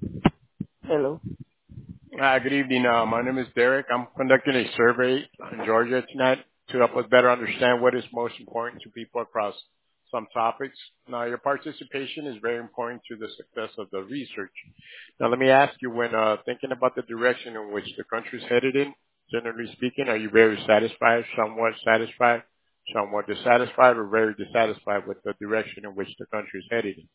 Hello. Good evening. My name is Derek. I'm conducting a survey in Georgia tonight to help us better understand what is most important to people across some topics. Now, your participation is very important to the success of the research. Now, let me ask you, when thinking about the direction in which the country is headed in, generally speaking, are you very satisfied, somewhat dissatisfied, or very dissatisfied with the direction in which the country is headed in?